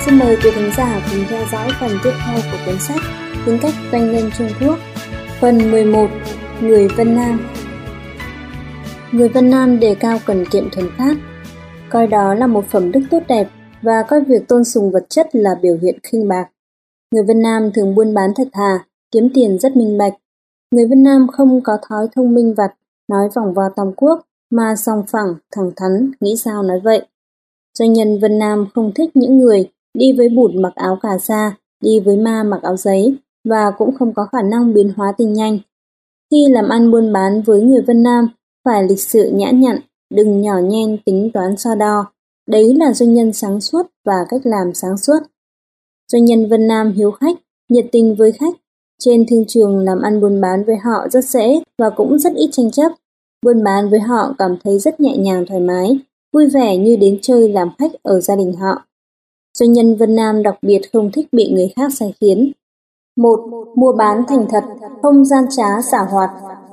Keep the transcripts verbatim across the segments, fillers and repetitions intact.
Xin mời quý khán giả cùng theo dõi phần tiếp theo của cuốn sách Tính cách doanh nhân Trung Quốc. Phần mười một. Người Vân Nam. Người Vân Nam đề cao cần kiệm thuần phát, coi đó là một phẩm đức tốt đẹp và coi việc tôn sùng vật chất là biểu hiện khinh bạc. Người Vân Nam thường buôn bán thật thà, kiếm tiền rất minh bạch. Người Vân Nam không có thói thông minh vặt, nói vòng vo tam quốc, mà sòng phẳng, thẳng thắn, nghĩ sao nói vậy. Doanh nhân Vân Nam không thích những người đi với bụt mặc áo cà sa, đi với ma mặc áo giấy, và cũng không có khả năng biến hóa tình nhanh. Khi làm ăn buôn bán với người Vân Nam, phải lịch sự nhã nhặn, đừng nhỏ nhen tính toán so đo. Đấy là doanh nhân sáng suốt và cách làm sáng suốt. Doanh nhân Vân Nam hiếu khách, nhiệt tình với khách. Trên thương trường làm ăn buôn bán với họ rất dễ và cũng rất ít tranh chấp. Buôn bán với họ cảm thấy rất nhẹ nhàng thoải mái, vui vẻ như đến chơi làm khách ở gia đình họ. Doanh nhân Vân Nam đặc biệt không thích bị người khác sai khiến. một. Mua bán thành thật, không gian trá xảo hoạt.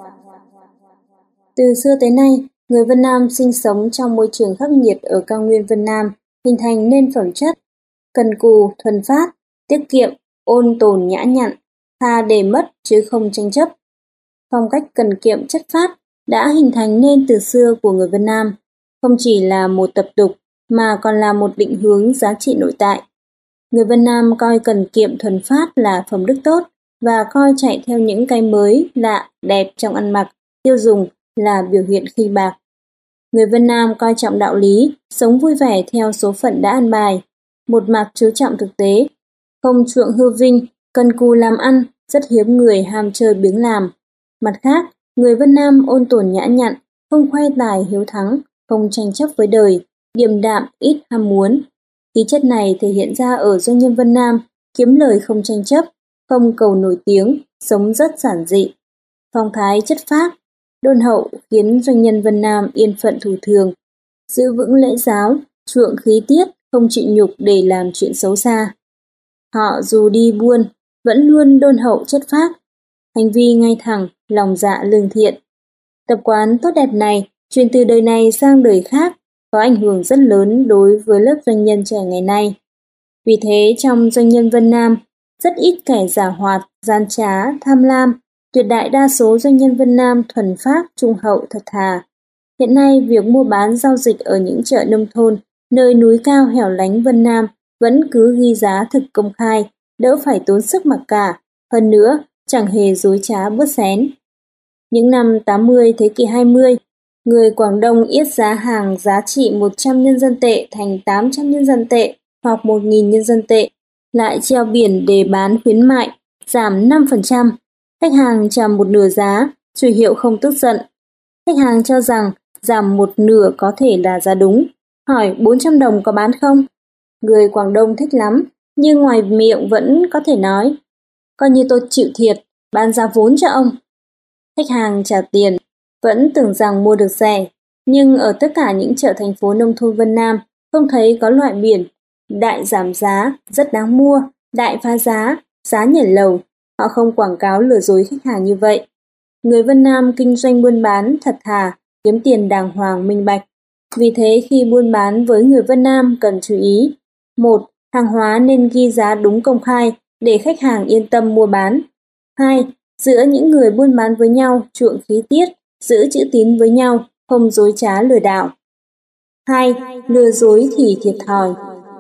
Từ xưa tới nay, người Vân Nam sinh sống trong môi trường khắc nghiệt ở cao nguyên Vân Nam, hình thành nên phẩm chất cần cù, thuần phát, tiết kiệm, ôn tồn nhã nhặn, thà để mất chứ không tranh chấp. Phong cách cần kiệm chất phát đã hình thành nên từ xưa của người Vân Nam, không chỉ là một tập tục mà còn là một định hướng giá trị nội tại. Người Vân Nam coi cần kiệm thuần phát là phẩm đức tốt và coi chạy theo những cái mới, lạ, đẹp trong ăn mặc, tiêu dùng là biểu hiện khinh bạc. Người Vân Nam coi trọng đạo lý, sống vui vẻ theo số phận đã an bài, một mặt chú trọng thực tế, không chuộng hư vinh, cần cù làm ăn, rất hiếm người ham chơi biếng làm. Mặt khác, người Vân Nam ôn tồn nhã nhặn, không khoe tài hiếu thắng, không tranh chấp với đời, điềm đạm, ít ham muốn. Khí chất này thể hiện ra ở doanh nhân Vân Nam, kiếm lời không tranh chấp, không cầu nổi tiếng, sống rất giản dị. Phong thái chất phác, đôn hậu khiến doanh nhân Vân Nam yên phận thủ thường, giữ vững lễ giáo, chuộng khí tiết, không chịu nhục để làm chuyện xấu xa. Họ dù đi buôn, vẫn luôn đôn hậu chất phác, hành vi ngay thẳng, lòng dạ lương thiện. Tập quán tốt đẹp này truyền từ đời này sang đời khác, có ảnh hưởng rất lớn đối với lớp doanh nhân trẻ ngày nay. Vì thế trong doanh nhân Vân Nam, rất ít kẻ giảo hoạt, gian trá, tham lam, tuyệt đại đa số doanh nhân Vân Nam thuần phác, trung hậu, thật thà. Hiện nay việc mua bán giao dịch ở những chợ nông thôn, nơi núi cao hẻo lánh Vân Nam vẫn cứ ghi giá thực công khai, đỡ phải tốn sức mặc cả, hơn nữa chẳng hề dối trá bớt xén. Những năm tám mươi thế kỷ hai mươi, người Quảng Đông yết giá hàng giá trị một trăm nhân dân tệ thành tám trăm nhân dân tệ hoặc một nghìn nhân dân tệ, lại treo biển để bán khuyến mại, giảm năm phần trăm. Khách hàng trả một nửa giá, chủ hiệu không tức giận. Khách hàng cho rằng giảm một nửa có thể là giá đúng, hỏi bốn trăm đồng có bán không? Người Quảng Đông thích lắm, nhưng ngoài miệng vẫn có thể nói, coi như tôi chịu thiệt, bán giá vốn cho ông. Khách hàng trả tiền, vẫn tưởng rằng mua được rẻ, nhưng ở tất cả những chợ thành phố nông thôn Vân Nam không thấy có loại biển đại giảm giá, rất đáng mua, đại phá giá, giá nhảy lầu. Họ không quảng cáo lừa dối khách hàng như vậy. Người Vân Nam kinh doanh buôn bán thật thà, kiếm tiền đàng hoàng minh bạch. Vì thế khi buôn bán với người Vân Nam cần chú ý. một. Hàng hóa nên ghi giá đúng công khai để khách hàng yên tâm mua bán. hai. Giữa những người buôn bán với nhau chuộng khí tiết, giữ chữ tín với nhau, không dối trá lừa đảo. hai. Lừa dối thì thiệt thòi.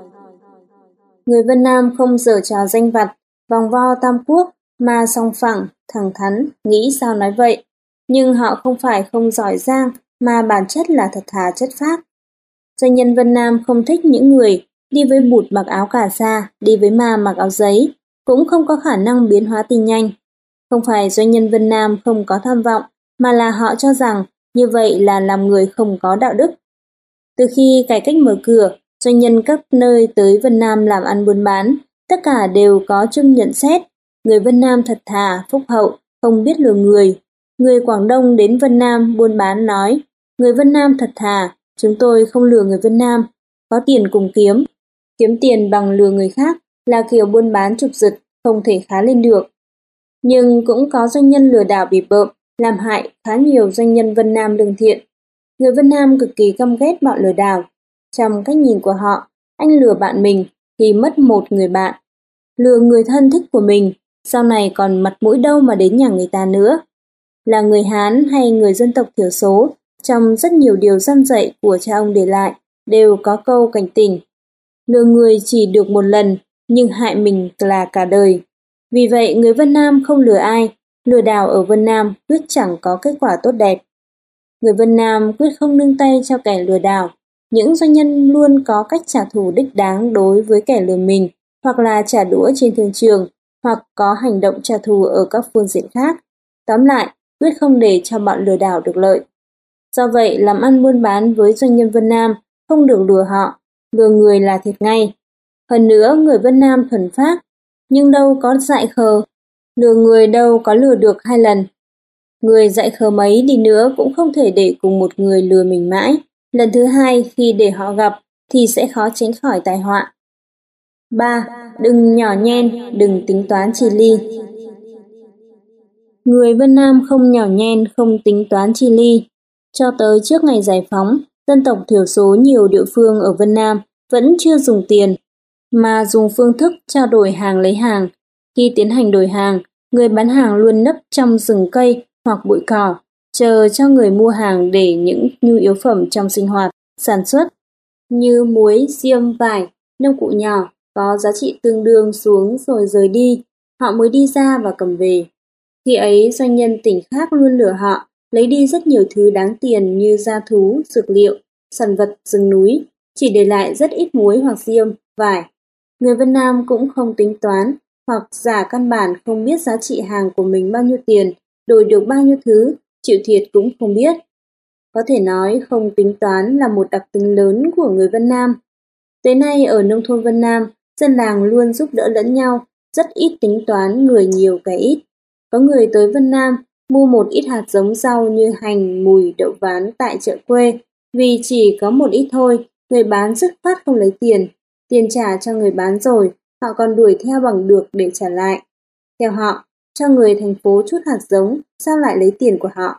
Người Vân Nam không giở trò danh vặt, vòng vo tam quốc, mà song phẳng, thẳng thắn, nghĩ sao nói vậy. Nhưng họ không phải không giỏi giang, mà bản chất là thật thà chất phác. Doanh nhân Vân Nam không thích những người đi với bụt mặc áo cà sa, đi với ma mặc áo giấy, cũng không có khả năng biến hóa tin nhanh. Không phải doanh nhân Vân Nam không có tham vọng, mà là họ cho rằng như vậy là làm người không có đạo đức. Từ khi cải cách mở cửa, doanh nhân các nơi tới Vân Nam làm ăn buôn bán, tất cả đều có chung nhận xét, người Vân Nam thật thà, phúc hậu, không biết lừa người. Người Quảng Đông đến Vân Nam buôn bán nói, người Vân Nam thật thà, chúng tôi không lừa người Vân Nam, có tiền cùng kiếm. Kiếm tiền bằng lừa người khác là kiểu buôn bán trục giật, không thể khá lên được. Nhưng cũng có doanh nhân lừa đảo bịp bợm, làm hại khá nhiều doanh nhân Vân Nam lương thiện. Người Vân Nam cực kỳ căm ghét bọn lừa đảo. Trong cách nhìn của họ, anh lừa bạn mình, thì mất một người bạn. Lừa người thân thích của mình, sau này còn mặt mũi đâu mà đến nhà người ta nữa. Là người Hán hay người dân tộc thiểu số, trong rất nhiều điều răn dạy của cha ông để lại, đều có câu cảnh tỉnh. Lừa người chỉ được một lần, nhưng hại mình là cả đời. Vì vậy, người Vân Nam không lừa ai, lừa đảo ở Vân Nam quyết chẳng có kết quả tốt đẹp. Người Vân Nam quyết không nương tay cho kẻ lừa đảo. Những doanh nhân luôn có cách trả thù đích đáng đối với kẻ lừa mình, hoặc là trả đũa trên thương trường, hoặc có hành động trả thù ở các phương diện khác. Tóm lại, quyết không để cho bọn lừa đảo được lợi. Do vậy, làm ăn buôn bán với doanh nhân Vân Nam không được lừa họ, lừa người là thiệt ngay. Hơn nữa, người Vân Nam thuần phác, nhưng đâu có dại khờ, lừa người đâu có lừa được hai lần. Người dại khờ mấy đi nữa cũng không thể để cùng một người lừa mình mãi. Lần thứ hai khi để họ gặp thì sẽ khó tránh khỏi tai họa. ba. Đừng nhỏ nhen, đừng tính toán chi ly. Người Vân Nam không nhỏ nhen, không tính toán chi ly. Cho tới trước ngày giải phóng, dân tộc thiểu số nhiều địa phương ở Vân Nam vẫn chưa dùng tiền, mà dùng phương thức trao đổi hàng lấy hàng. Khi tiến hành đổi hàng, người bán hàng luôn nấp trong rừng cây hoặc bụi cỏ, chờ cho người mua hàng để những nhu yếu phẩm trong sinh hoạt, sản xuất, như muối, diêm, vải, nông cụ nhỏ, có giá trị tương đương xuống rồi rời đi, họ mới đi ra và cầm về. Khi ấy, doanh nhân tỉnh khác luôn lừa họ, lấy đi rất nhiều thứ đáng tiền như gia thú, dược liệu, sản vật rừng núi, chỉ để lại rất ít muối hoặc diêm, vải. Người Vân Nam cũng không tính toán, hoặc giả căn bản không biết giá trị hàng của mình bao nhiêu tiền, đổi được bao nhiêu thứ, chịu thiệt cũng không biết. Có thể nói không tính toán là một đặc tính lớn của người Vân Nam. Tới nay ở nông thôn Vân Nam, dân làng luôn giúp đỡ lẫn nhau, rất ít tính toán người nhiều cái ít. Có người tới Vân Nam mua một ít hạt giống rau như hành, mùi, đậu ván tại chợ quê, vì chỉ có một ít thôi, người bán dứt khoát không lấy tiền. Tiền trả cho người bán rồi, họ còn đuổi theo bằng được để trả lại. Theo họ, cho người thành phố chút hạt giống, sao lại lấy tiền của họ?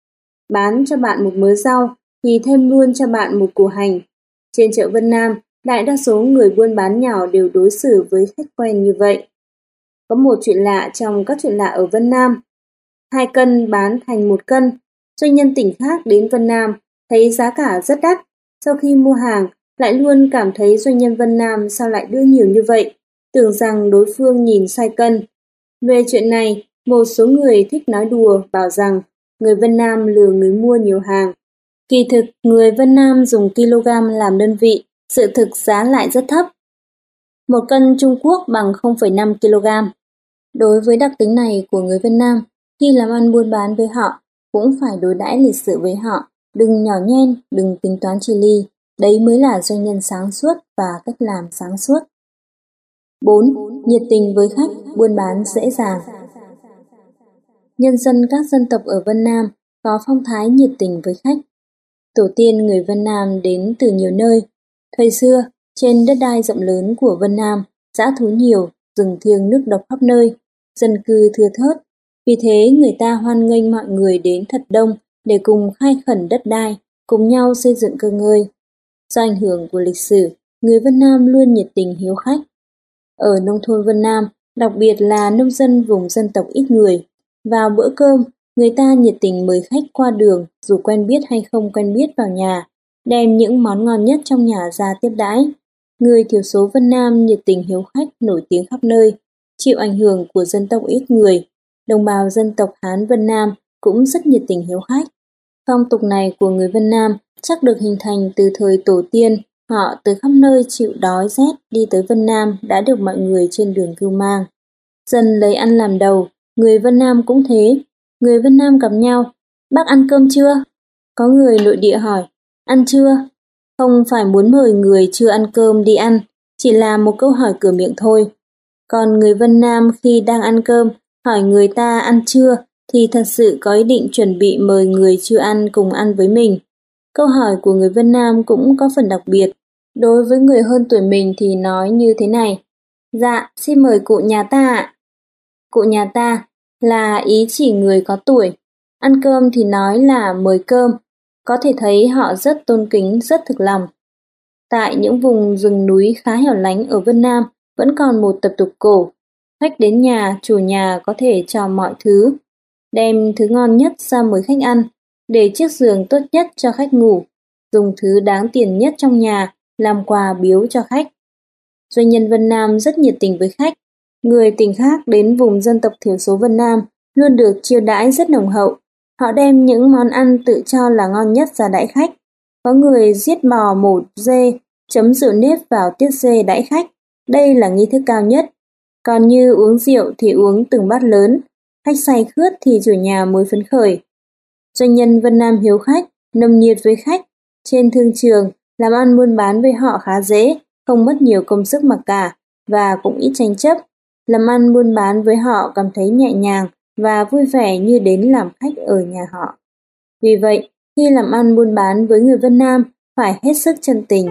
Bán cho bạn một mớ rau, thì thêm luôn cho bạn một củ hành. Trên chợ Vân Nam, đại đa số người buôn bán nhỏ đều đối xử với khách quen như vậy. Có một chuyện lạ trong các chuyện lạ ở Vân Nam. Hai cân bán thành một cân. Doanh nhân tỉnh khác đến Vân Nam, thấy giá cả rất đắt. Sau khi mua hàng, lại luôn cảm thấy doanh nhân Vân Nam sao lại đưa nhiều như vậy, tưởng rằng đối phương nhìn sai cân. Về chuyện này, một số người thích nói đùa bảo rằng người Vân Nam lừa người mua nhiều hàng. Kỳ thực, người Vân Nam dùng kg làm đơn vị, sự thực giá lại rất thấp. Một cân Trung Quốc bằng không phẩy năm ki lô gam. Đối với đặc tính này của người Vân Nam, khi làm ăn buôn bán với họ, cũng phải đối đãi lịch sự với họ, đừng nhỏ nhen, đừng tính toán chi ly. Đấy mới là doanh nhân sáng suốt và cách làm sáng suốt. bốn. Nhiệt tình với khách, buôn bán dễ dàng. Nhân dân các dân tộc ở Vân Nam có phong thái nhiệt tình với khách. Tổ tiên người Vân Nam đến từ nhiều nơi. Thời xưa, trên đất đai rộng lớn của Vân Nam, dã thú nhiều, rừng thiêng nước độc khắp nơi, dân cư thưa thớt. Vì thế người ta hoan nghênh mọi người đến thật đông để cùng khai khẩn đất đai, cùng nhau xây dựng cơ ngơi. Do ảnh hưởng của lịch sử, người Vân Nam luôn nhiệt tình hiếu khách. Ở nông thôn Vân Nam, đặc biệt là nông dân vùng dân tộc ít người, vào bữa cơm, người ta nhiệt tình mời khách qua đường, dù quen biết hay không quen biết vào nhà, đem những món ngon nhất trong nhà ra tiếp đãi. Người thiểu số Vân Nam nhiệt tình hiếu khách nổi tiếng khắp nơi, chịu ảnh hưởng của dân tộc ít người. Đồng bào dân tộc Hán Vân Nam cũng rất nhiệt tình hiếu khách. Phong tục này của người Vân Nam chắc được hình thành từ thời tổ tiên, họ từ khắp nơi chịu đói rét đi tới Vân Nam đã được mọi người trên đường cưu mang. Dần lấy ăn làm đầu, người Vân Nam cũng thế. Người Vân Nam gặp nhau, bác ăn cơm chưa? Có người nội địa hỏi, ăn chưa? Không phải muốn mời người chưa ăn cơm đi ăn, chỉ là một câu hỏi cửa miệng thôi. Còn người Vân Nam khi đang ăn cơm, hỏi người ta ăn chưa, thì thật sự có ý định chuẩn bị mời người chưa ăn cùng ăn với mình. Câu hỏi của người Vân Nam cũng có phần đặc biệt. Đối với người hơn tuổi mình thì nói như thế này. Dạ, xin mời cụ nhà ta ạ. Cụ nhà ta là ý chỉ người có tuổi. Ăn cơm thì nói là mời cơm. Có thể thấy họ rất tôn kính, rất thực lòng. Tại những vùng rừng núi khá hẻo lánh ở Vân Nam vẫn còn một tập tục cổ. Khách đến nhà, chủ nhà có thể cho mọi thứ, đem thứ ngon nhất ra mời khách ăn, để chiếc giường tốt nhất cho khách ngủ, dùng thứ đáng tiền nhất trong nhà làm quà biếu cho khách. Doanh nhân Vân Nam rất nhiệt tình với khách. Người tỉnh khác đến vùng dân tộc thiểu số Vân Nam luôn được chiêu đãi rất nồng hậu. Họ đem những món ăn tự cho là ngon nhất ra đãi khách. Có người giết bò mổ dê, chấm rượu nếp vào tiết dê đãi khách. Đây là nghi thức cao nhất. Còn như uống rượu thì uống từng bát lớn. Khách say khướt thì chủ nhà mới phấn khởi. Doanh nhân Vân Nam hiếu khách, nồng nhiệt với khách. Trên thương trường, làm ăn buôn bán với họ khá dễ, không mất nhiều công sức mà cả, và cũng ít tranh chấp. Làm ăn buôn bán với họ cảm thấy nhẹ nhàng và vui vẻ như đến làm khách ở nhà họ. Vì vậy, khi làm ăn buôn bán với người Vân Nam, phải hết sức chân tình.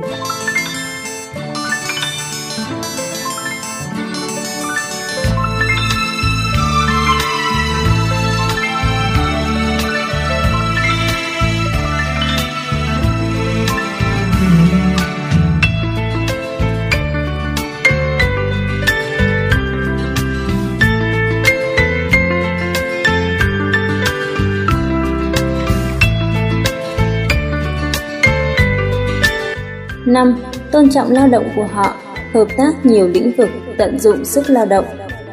năm. Tôn trọng lao động của họ, hợp tác nhiều lĩnh vực, tận dụng sức lao động.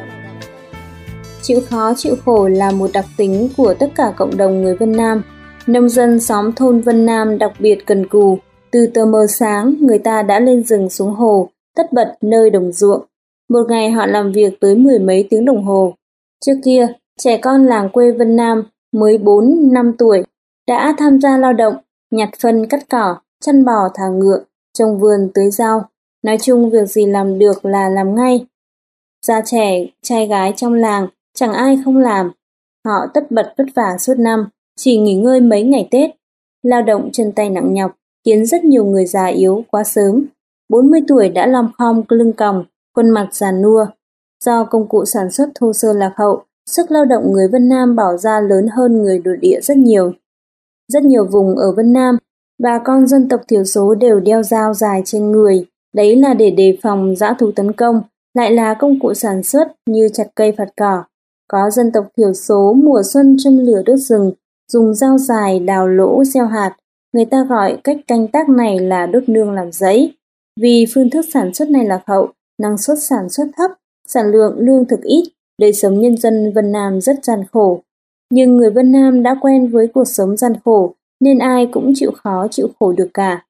Chịu khó chịu khổ là một đặc tính của tất cả cộng đồng người Vân Nam. Nông dân xóm thôn Vân Nam đặc biệt cần cù. Từ tờ mờ sáng, người ta đã lên rừng xuống hồ, tất bật nơi đồng ruộng. Một ngày họ làm việc tới mười mấy tiếng đồng hồ. Trước kia, trẻ con làng quê Vân Nam mới bốn năm tuổi đã tham gia lao động, nhặt phân cắt cỏ, chăn bò thả ngựa, trồng vườn tưới rau. Nói chung việc gì làm được là làm ngay. Già trẻ, trai gái trong làng, chẳng ai không làm. Họ tất bật vất vả suốt năm, chỉ nghỉ ngơi mấy ngày Tết. Lao động chân tay nặng nhọc, khiến rất nhiều người già yếu quá sớm. bốn mươi tuổi đã lom khom lưng còng, khuôn mặt già nua. Do công cụ sản xuất thô sơ lạc hậu, sức lao động người Vân Nam bỏ ra lớn hơn người nội địa rất nhiều. Rất nhiều vùng ở Vân Nam, bà con dân tộc thiểu số đều đeo dao dài trên người, đấy là để đề phòng dã thú tấn công, lại là công cụ sản xuất như chặt cây phạt cỏ. Có dân tộc thiểu số mùa xuân châm lửa đốt rừng, dùng dao dài đào lỗ gieo hạt. Người ta gọi cách canh tác này là đốt nương làm giấy. Vì phương thức sản xuất này lạc hậu, năng suất sản xuất thấp, sản lượng lương thực ít, đời sống nhân dân Vân Nam rất gian khổ. Nhưng người Vân Nam đã quen với cuộc sống gian khổ, nên ai cũng chịu khó chịu khổ được cả.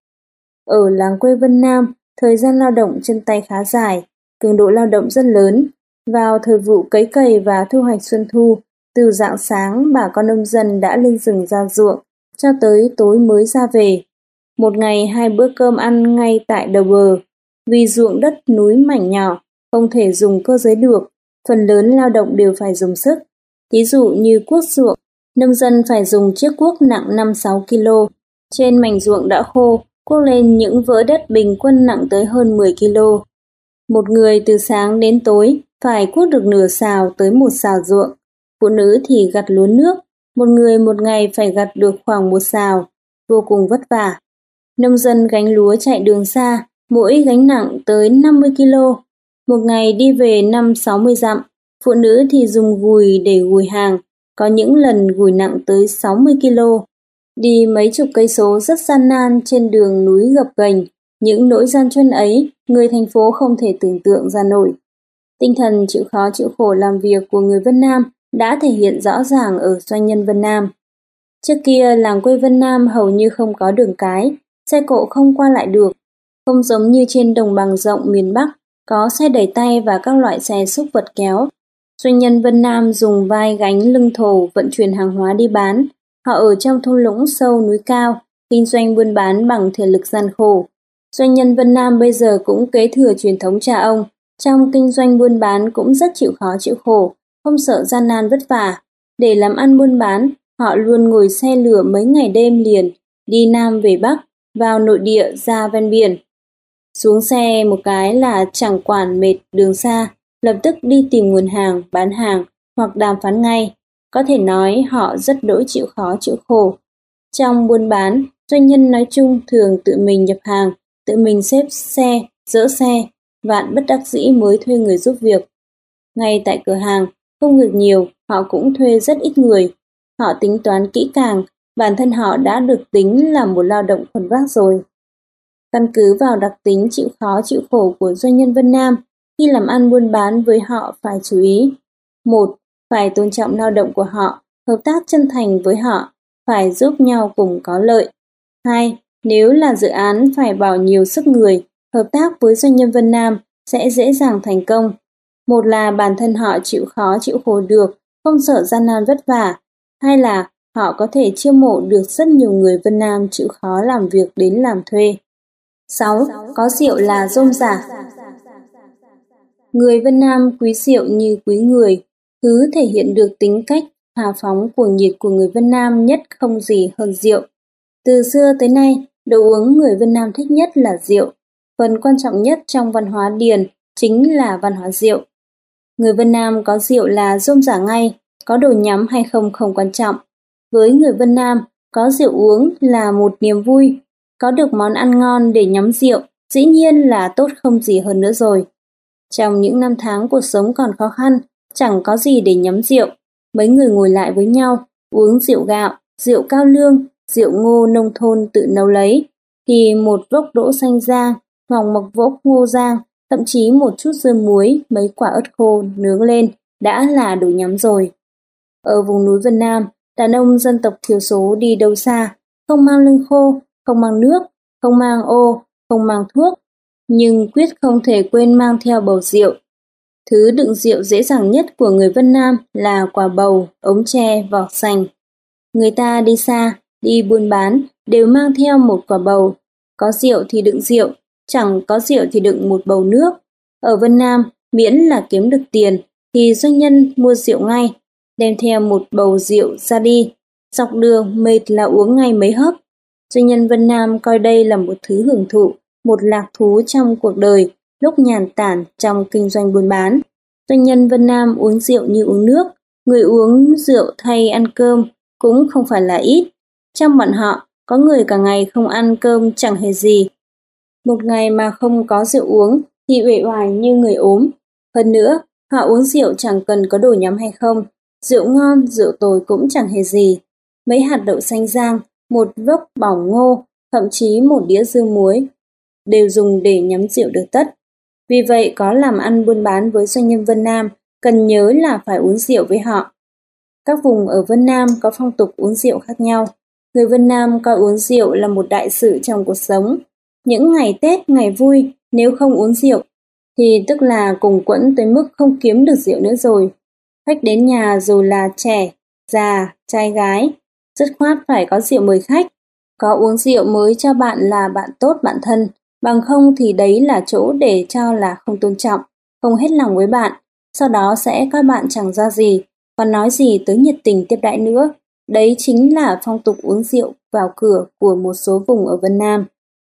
Ở làng quê Vân Nam, thời gian lao động chân tay khá dài, cường độ lao động rất lớn. Vào thời vụ cấy cày và thu hoạch xuân thu, từ rạng sáng bà con nông dân đã lên rừng ra ruộng, cho tới tối mới ra về. Một ngày hai bữa cơm ăn ngay tại đầu bờ. Vì ruộng đất núi mảnh nhỏ, không thể dùng cơ giới được, phần lớn lao động đều phải dùng sức. Ví dụ như cuốc ruộng, nông dân phải dùng chiếc cuốc nặng năm sáu ki lô. Trên mảnh ruộng đã khô, cuốc lên những vỡ đất bình quân nặng tới hơn mười ki lô. Một người từ sáng đến tối phải cuốc được nửa sào tới một sào ruộng. Phụ nữ thì gặt lúa nước, một người một ngày phải gặt được khoảng một sào, vô cùng vất vả. Nông dân gánh lúa chạy đường xa, mỗi gánh nặng tới năm mươi ki lô. Một ngày đi về năm sáu mươi dặm, phụ nữ thì dùng gùi để gùi hàng, có những lần gùi nặng tới sáu mươi ki lô. Đi mấy chục cây số rất gian nan trên đường núi gập ghềnh, những nỗi gian truân ấy người thành phố không thể tưởng tượng ra nổi. Tinh thần chịu khó chịu khổ làm việc của người Vân Nam đã thể hiện rõ ràng ở doanh nhân Vân Nam. Trước kia làng quê Vân Nam hầu như không có đường cái, xe cộ không qua lại được. Không giống như trên đồng bằng rộng miền Bắc, có xe đẩy tay và các loại xe xúc vật kéo. Doanh nhân Vân Nam dùng vai gánh lưng thồ vận chuyển hàng hóa đi bán. Họ ở trong thung lũng sâu núi cao, kinh doanh buôn bán bằng thể lực gian khổ. Doanh nhân Vân Nam bây giờ cũng kế thừa truyền thống cha ông, trong kinh doanh buôn bán cũng rất chịu khó chịu khổ, không sợ gian nan vất vả. Để làm ăn buôn bán, họ luôn ngồi xe lửa mấy ngày đêm liền, đi Nam về Bắc, vào nội địa ra ven biển. Xuống xe một cái là chẳng quản mệt đường xa, lập tức đi tìm nguồn hàng, bán hàng hoặc đàm phán ngay. Có thể nói họ rất đỗi chịu khó chịu khổ. Trong buôn bán, doanh nhân nói chung thường tự mình nhập hàng, tự mình xếp xe, dỡ xe, vạn bất đắc dĩ mới thuê người giúp việc. Ngay tại cửa hàng, công việc nhiều, họ cũng thuê rất ít người. Họ tính toán kỹ càng, bản thân họ đã được tính là một lao động khuân vác rồi. Căn cứ vào đặc tính chịu khó chịu khổ của doanh nhân Vân Nam, khi làm ăn buôn bán với họ phải chú ý. Một, phải tôn trọng lao động của họ, hợp tác chân thành với họ, phải giúp nhau cùng có lợi. Hai, nếu là dự án phải bỏ nhiều sức người, hợp tác với doanh nhân Vân Nam sẽ dễ dàng thành công. Một là bản thân họ chịu khó chịu khổ được, không sợ gian nan vất vả. Hai là họ có thể chiêu mộ được rất nhiều người Vân Nam chịu khó làm việc đến làm thuê. Sáu. Có rượu là rôm rả. Người Vân Nam quý rượu như quý người, thứ thể hiện được tính cách hào phóng cuồng nhiệt của người Vân Nam nhất không gì hơn rượu. Từ xưa tới nay, đồ uống người Vân Nam thích nhất là rượu. Phần quan trọng nhất trong văn hóa Điền chính là văn hóa rượu. Người Vân Nam có rượu là rôm rả ngay, có đồ nhắm hay không không quan trọng. Với người Vân Nam, có rượu uống là một niềm vui, có được món ăn ngon để nhắm rượu, dĩ nhiên là tốt không gì hơn nữa rồi. Trong những năm tháng cuộc sống còn khó khăn, chẳng có gì để nhắm rượu, mấy người ngồi lại với nhau, uống rượu gạo, rượu cao lương, rượu ngô nông thôn tự nấu lấy, thì một vốc đỗ xanh rang, hoặc một vốc ngô rang, thậm chí một chút dưa muối, mấy quả ớt khô nướng lên đã là đồ nhắm rồi. Ở vùng núi Vân Nam, đàn ông dân tộc thiểu số đi đâu xa, không mang lương khô, không mang nước, không mang ô, không mang thuốc, nhưng quyết không thể quên mang theo bầu rượu. Thứ đựng rượu dễ dàng nhất của người Vân Nam là quả bầu, ống tre, vỏ sành. Người ta đi xa, đi buôn bán đều mang theo một quả bầu, có rượu thì đựng rượu, chẳng có rượu thì đựng một bầu nước. Ở Vân Nam, miễn là kiếm được tiền thì doanh nhân mua rượu ngay, đem theo một bầu rượu ra đi, dọc đường mệt là uống ngay mấy hớp. Doanh nhân Vân Nam coi đây là một thứ hưởng thụ, một lạc thú trong cuộc đời, lúc nhàn tản trong kinh doanh buôn bán. Doanh nhân Vân Nam uống rượu như uống nước, người uống rượu thay ăn cơm cũng không phải là ít. Trong bọn họ, có người cả ngày không ăn cơm chẳng hề gì. Một ngày mà không có rượu uống thì uể oải như người ốm. Hơn nữa, họ uống rượu chẳng cần có đồ nhắm hay không, rượu ngon, rượu tồi cũng chẳng hề gì. Mấy hạt đậu xanh rang, một vốc bỏng ngô, thậm chí một đĩa dưa muối, đều dùng để nhắm rượu được tất. Vì vậy có làm ăn buôn bán với doanh nhân Vân Nam, cần nhớ là phải uống rượu với họ. Các vùng ở Vân Nam có phong tục uống rượu khác nhau. Người Vân Nam coi uống rượu là một đại sự trong cuộc sống. Những ngày Tết, ngày vui, nếu không uống rượu, thì tức là cùng quẫn tới mức không kiếm được rượu nữa rồi. Khách đến nhà dù là trẻ, già, trai gái, dứt khoát phải có rượu mời khách. Có uống rượu mới cho bạn là bạn tốt bạn thân, bằng không thì đấy là chỗ để cho là không tôn trọng, không hết lòng với bạn, sau đó sẽ coi bạn chẳng ra gì, còn nói gì tới nhiệt tình tiếp đãi nữa. Đấy chính là phong tục uống rượu vào cửa của một số vùng ở Vân Nam.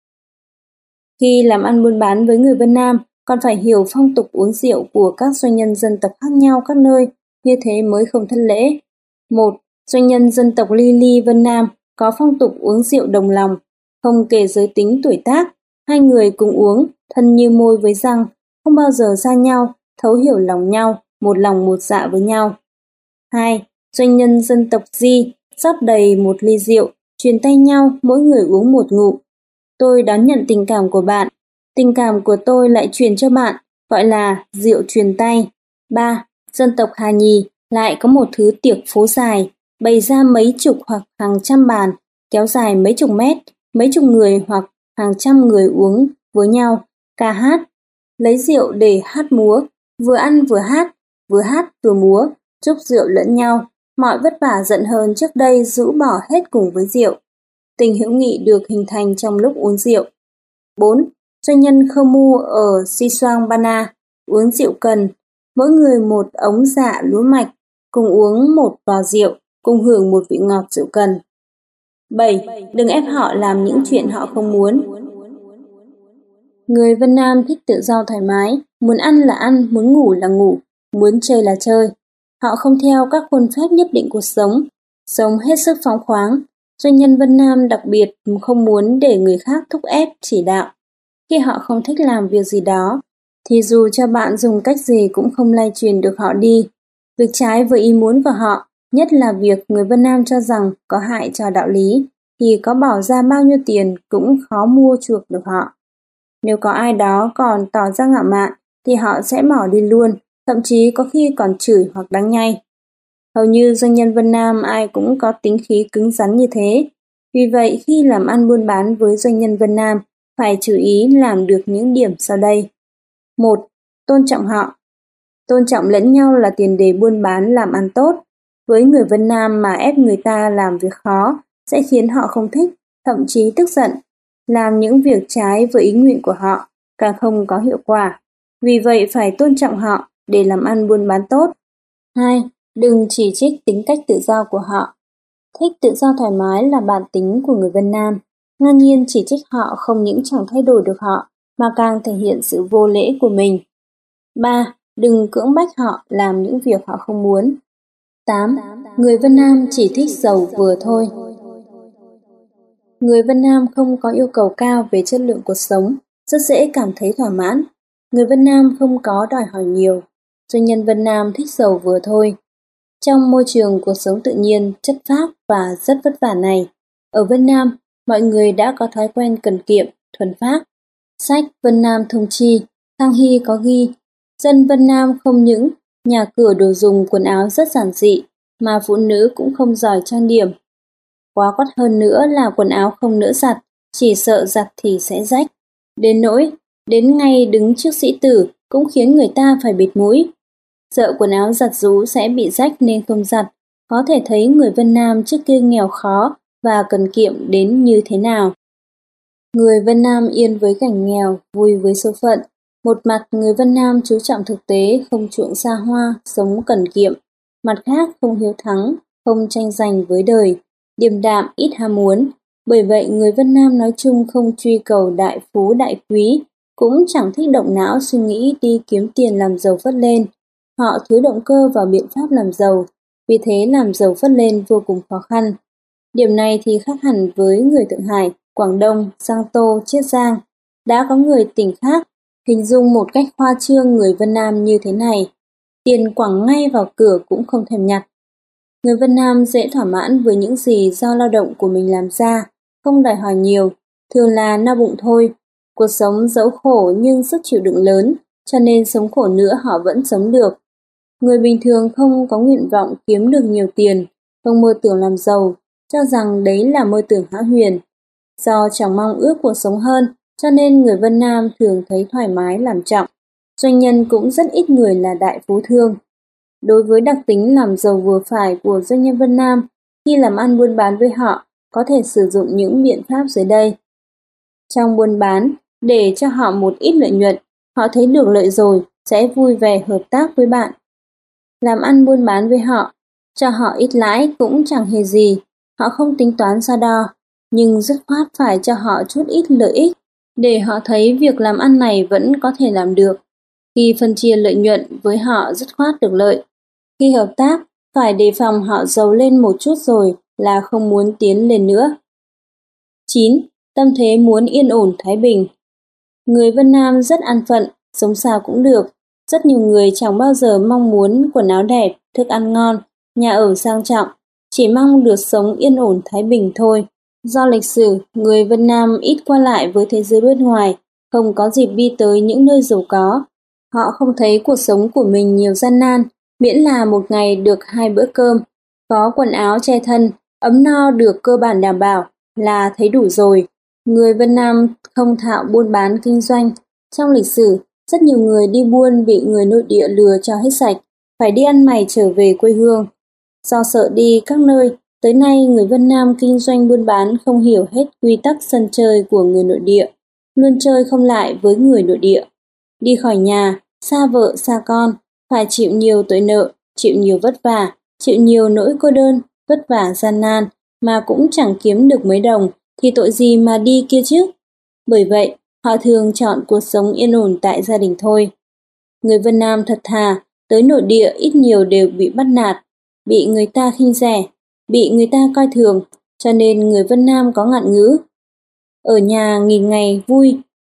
Khi làm ăn buôn bán với người Vân Nam, còn phải hiểu phong tục uống rượu của các doanh nhân dân tộc khác nhau các nơi, như thế mới không thất lễ. Một, doanh nhân dân tộc Ly Ly Vân Nam có phong tục uống rượu đồng lòng, không kể giới tính tuổi tác, hai người cùng uống, thân như môi với răng, không bao giờ xa nhau, thấu hiểu lòng nhau, một lòng một dạ với nhau. Hai, doanh nhân dân tộc Di rót đầy một ly rượu, truyền tay nhau, mỗi người uống một ngụm. Tôi đón nhận tình cảm của bạn, tình cảm của tôi lại truyền cho bạn, gọi là rượu truyền tay. Ba, dân tộc Hà Nhì lại có một thứ tiệc phố dài, bày ra mấy chục hoặc hàng trăm bàn, kéo dài mấy chục mét, mấy chục người hoặc hàng trăm người uống với nhau, ca hát, lấy rượu để hát múa, vừa ăn vừa hát, vừa hát vừa múa, giúp rượu lẫn nhau, mọi vất vả giận hờn trước đây rũ bỏ hết cùng với rượu. Tình hữu nghị được hình thành trong lúc uống rượu. Bốn. Doanh nhân Khơ Mu ở Sisuang Bana uống rượu cần, mỗi người một ống dạ lúa mạch, cùng uống một vò rượu, cùng hưởng một vị ngọt rượu cần. Bảy. Đừng ép họ làm những chuyện họ không muốn. Người Vân Nam thích tự do thoải mái, muốn ăn là ăn, muốn ngủ là ngủ, muốn chơi là chơi. Họ không theo các khuôn phép nhất định cuộc sống, sống hết sức phóng khoáng. Doanh nhân Vân Nam đặc biệt không muốn để người khác thúc ép, chỉ đạo. Khi họ không thích làm việc gì đó, thì dù cho bạn dùng cách gì cũng không lay truyền được họ đi. Việc trái với ý muốn của họ, nhất là việc người Vân Nam cho rằng có hại cho đạo lý, thì có bỏ ra bao nhiêu tiền cũng khó mua chuộc được họ. Nếu có ai đó còn tỏ ra ngạo mạn, thì họ sẽ bỏ đi luôn, thậm chí có khi còn chửi hoặc đánh nhai. Hầu như doanh nhân Vân Nam ai cũng có tính khí cứng rắn như thế. Vì vậy, khi làm ăn buôn bán với doanh nhân Vân Nam, phải chú ý làm được những điểm sau đây. một. Tôn trọng họ. Tôn trọng lẫn nhau là tiền đề buôn bán làm ăn tốt. Với người Vân Nam mà ép người ta làm việc khó sẽ khiến họ không thích, thậm chí tức giận. Làm những việc trái với ý nguyện của họ càng không có hiệu quả. Vì vậy phải tôn trọng họ để làm ăn buôn bán tốt. hai. Đừng chỉ trích tính cách tự do của họ. Thích tự do thoải mái là bản tính của người Vân Nam. Ngang nhiên chỉ trích họ không những chẳng thay đổi được họ, mà càng thể hiện sự vô lễ của mình. ba. Đừng cưỡng bách họ làm những việc họ không muốn. tám. Người Vân Nam chỉ thích giàu vừa thôi. Người Vân Nam không có yêu cầu cao về chất lượng cuộc sống, rất dễ cảm thấy thỏa mãn. Người Vân Nam không có đòi hỏi nhiều. Doanh nhân Vân Nam thích giàu vừa thôi. Trong môi trường cuộc sống tự nhiên, chất phác và rất vất vả này, ở Vân Nam, mọi người đã có thói quen cần kiệm, thuần phác. Sách Vân Nam Thông Chi, Khang Hy có ghi, dân Vân Nam không những nhà cửa đồ dùng quần áo rất giản dị, mà phụ nữ cũng không giỏi trang điểm. Quá quắt hơn nữa là quần áo không nỡ giặt, chỉ sợ giặt thì sẽ rách. Đến nỗi, đến ngay đứng trước sĩ tử cũng khiến người ta phải bịt mũi. Sợ quần áo giặt rũ sẽ bị rách nên không giặt, có thể thấy người Vân Nam trước kia nghèo khó và cần kiệm đến như thế nào. Người Vân Nam yên với cảnh nghèo, vui với số phận. Một mặt người Vân Nam chú trọng thực tế, không chuộng xa hoa, sống cần kiệm. Mặt khác không hiếu thắng, không tranh giành với đời, điềm đạm, ít ham muốn. Bởi vậy người Vân Nam nói chung không truy cầu đại phú đại quý, cũng chẳng thích động não suy nghĩ đi kiếm tiền làm giàu phất lên. Họ thiếu động cơ vào biện pháp làm giàu, vì thế làm giàu phất lên vô cùng khó khăn. Điểm này thì khác hẳn với người Thượng Hải, Quảng Đông, Giang Tô, Chiết Giang. Đã có người tỉnh khác hình dung một cách khoa trương người Vân Nam như thế này: tiền quẳng ngay vào cửa cũng không thèm nhặt. Người Vân Nam dễ thỏa mãn với những gì do lao động của mình làm ra, không đòi hỏi nhiều, thường là no bụng thôi. Cuộc sống dẫu khổ nhưng sức chịu đựng lớn, cho nên sống khổ nữa họ vẫn sống được. Người bình thường không có nguyện vọng kiếm được nhiều tiền, không mơ tưởng làm giàu, cho rằng đấy là mơ tưởng hão huyền. Do chẳng mong ước cuộc sống hơn, cho nên người Vân Nam thường thấy thoải mái làm trọng. Doanh nhân cũng rất ít người là đại phú thương. Đối với đặc tính làm giàu vừa phải của doanh nhân Vân Nam, khi làm ăn buôn bán với họ, có thể sử dụng những biện pháp dưới đây. Trong buôn bán, để cho họ một ít lợi nhuận, họ thấy được lợi rồi, sẽ vui vẻ hợp tác với bạn. Làm ăn buôn bán với họ, cho họ ít lãi cũng chẳng hề gì, họ không tính toán xa đo, nhưng dứt khoát phải cho họ chút ít lợi ích, để họ thấy việc làm ăn này vẫn có thể làm được. Khi phân chia lợi nhuận với họ dứt khoát được lợi. Khi hợp tác, phải đề phòng họ giàu lên một chút rồi là không muốn tiến lên nữa. chín. Tâm thế muốn yên ổn thái bình. Người Vân Nam rất an phận, sống sao cũng được. Rất nhiều người chẳng bao giờ mong muốn quần áo đẹp, thức ăn ngon, nhà ở sang trọng, chỉ mong được sống yên ổn thái bình thôi. Do lịch sử, người Vân Nam ít qua lại với thế giới bên ngoài, không có dịp đi tới những nơi giàu có. Họ không thấy cuộc sống của mình nhiều gian nan, miễn là một ngày được hai bữa cơm, có quần áo che thân, ấm no được cơ bản đảm bảo là thấy đủ rồi. Người Vân Nam không thạo buôn bán kinh doanh. Trong lịch sử, rất nhiều người đi buôn bị người nội địa lừa cho hết sạch, phải đi ăn mày trở về quê hương. Do sợ đi các nơi, tới nay người Vân Nam kinh doanh buôn bán không hiểu hết quy tắc sân chơi của người nội địa, luôn chơi không lại với người nội địa. Đi khỏi nhà, xa vợ xa con, phải chịu nhiều tội nợ, chịu nhiều vất vả, chịu nhiều nỗi cô đơn, vất vả gian nan, mà cũng chẳng kiếm được mấy đồng, thì tội gì mà đi kia chứ? Bởi vậy, họ thường chọn cuộc sống yên ổn tại gia đình thôi. Người Vân Nam thật thà, tới nội địa ít nhiều đều bị bắt nạt, bị người ta khinh rẻ, bị người ta coi thường, cho nên người Vân Nam có ngạn ngữ: ở nhà nghìn ngày vui,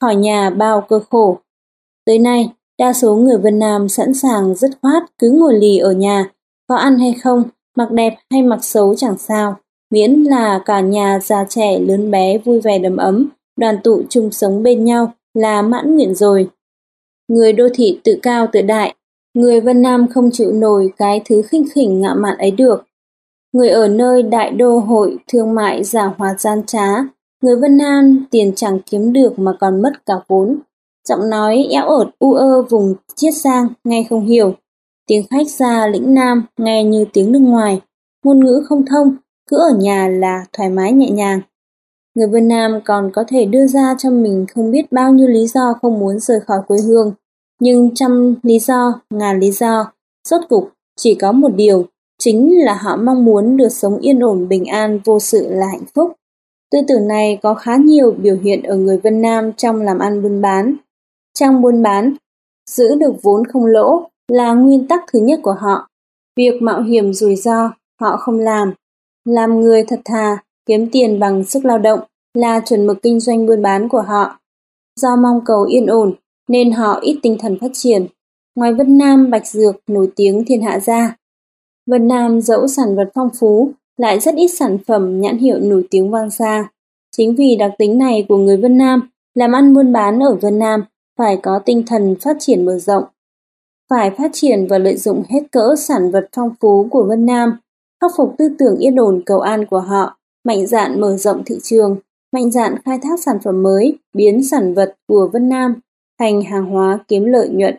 khỏi nhà bao cơ khổ. Tới nay, đa số người Vân Nam sẵn sàng dứt khoát cứ ngồi lì ở nhà, có ăn hay không, mặc đẹp hay mặc xấu chẳng sao, miễn là cả nhà già trẻ lớn bé vui vẻ đầm ấm, đoàn tụ chung sống bên nhau là mãn nguyện rồi. Người đô thị tự cao tự đại, người Vân Nam không chịu nổi cái thứ khinh khỉnh ngạo mạn ấy được. Người ở nơi đại đô hội thương mại giảo hoạt gian trá, người Vân Nam tiền chẳng kiếm được mà còn mất cả vốn. Giọng nói éo ợt u ơ vùng Chiết Giang nghe không hiểu, tiếng khách ra lĩnh Nam nghe như tiếng nước ngoài, ngôn ngữ không thông, cứ ở nhà là thoải mái nhẹ nhàng. Người Vân Nam còn có thể đưa ra cho mình không biết bao nhiêu lý do không muốn rời khỏi quê hương, nhưng trăm lý do, ngàn lý do, rốt cục chỉ có một điều, chính là họ mong muốn được sống yên ổn bình an vô sự là hạnh phúc. Tư tưởng này có khá nhiều biểu hiện ở người Vân Nam trong làm ăn buôn bán. Trong buôn bán, giữ được vốn không lỗ là nguyên tắc thứ nhất của họ. Việc mạo hiểm rủi ro họ không làm. Làm người thật thà, kiếm tiền bằng sức lao động là chuẩn mực kinh doanh buôn bán của họ. Do mong cầu yên ổn nên họ ít tinh thần phát triển. Ngoài Vân Nam bạch dược nổi tiếng thiên hạ ra, Vân Nam dẫu sản vật phong phú lại rất ít sản phẩm nhãn hiệu nổi tiếng vang xa. Chính vì đặc tính này của người Vân Nam, làm ăn buôn bán ở Vân Nam phải có tinh thần phát triển mở rộng. Phải phát triển và lợi dụng hết cỡ sản vật phong phú của Vân Nam, khắc phục tư tưởng yên ổn cầu an của họ, mạnh dạn mở rộng thị trường, mạnh dạn khai thác sản phẩm mới, biến sản vật của Vân Nam thành hàng hóa kiếm lợi nhuận.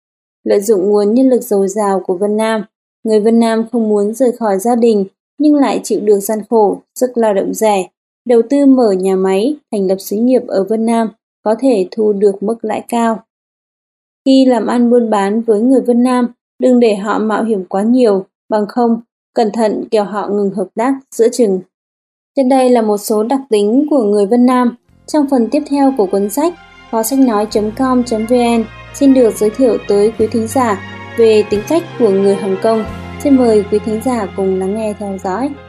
Lợi dụng nguồn nhân lực dồi dào của Vân Nam, người Vân Nam không muốn rời khỏi gia đình nhưng lại chịu được gian khổ, sức lao động rẻ, đầu tư mở nhà máy, thành lập xí nghiệp ở Vân Nam có thể thu được mức lãi cao. Khi làm ăn buôn bán với người Vân Nam, đừng để họ mạo hiểm quá nhiều, bằng không, cẩn thận kẻo họ ngừng hợp tác giữa chừng. Trên đây là một số đặc tính của người Vân Nam. Trong phần tiếp theo của cuốn sách, kho sách nói chấm com chấm vn xin được giới thiệu tới quý thính giả về tính cách của người Hồng Kông. Xin mời quý thính giả cùng lắng nghe theo dõi.